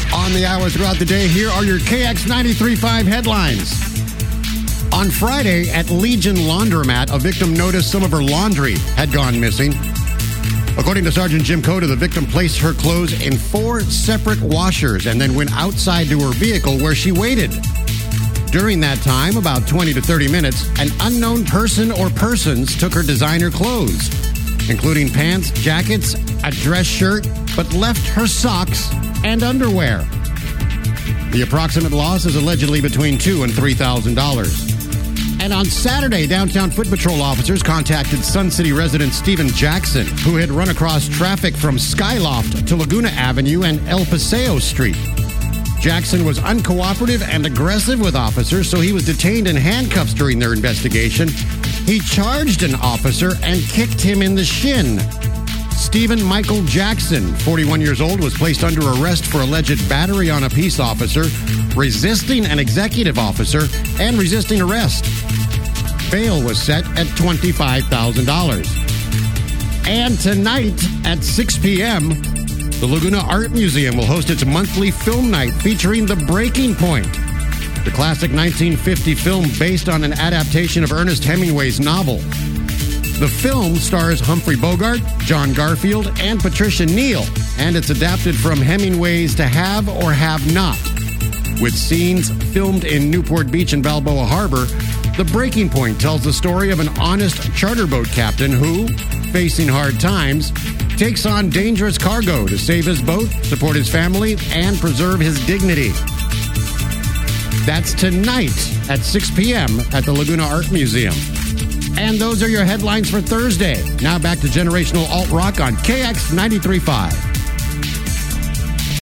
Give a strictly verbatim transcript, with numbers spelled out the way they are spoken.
On the hour throughout the day, here are your K X ninety-three point five headlines. On Friday, at Legion Laundromat, a victim noticed some of her laundry had gone missing. According to Sergeant Jim Cota, the victim placed her clothes in four separate washers and then went outside to her vehicle where she waited. During that time, about twenty to thirty minutes, an unknown person or persons took her designer clothes, including pants, jackets, a dress shirt, but left her socks and underwear. The approximate loss is allegedly between two thousand dollars and three thousand dollars. And on Saturday, downtown Foot Patrol officers contacted Sun City resident Stephen Jackson, who had run across traffic from Skyloft to Laguna Avenue and El Paseo Street. Jackson was uncooperative and aggressive with officers, so he was detained in handcuffs during their investigation. He charged an officer and kicked him in the shin. Stephen Michael Jackson, forty-one years old, was placed under arrest for alleged battery on a peace officer, resisting an executive officer, and resisting arrest. Bail was set at twenty-five thousand dollars. And tonight at six p.m., the Laguna Art Museum will host its monthly film night featuring The Breaking Point, the classic nineteen fifty film based on an adaptation of Ernest Hemingway's novel. The film stars Humphrey Bogart, John Garfield, and Patricia Neal, and it's adapted from Hemingway's To Have or Have Not. With scenes filmed in Newport Beach and Balboa Harbor, The Breaking Point tells the story of an honest charter boat captain who, facing hard times, takes on dangerous cargo to save his boat, support his family, and preserve his dignity. That's tonight at six p.m. at the Laguna Art Museum. And those are your headlines for Thursday. Now back to Generational Alt Rock on K X ninety-three point five.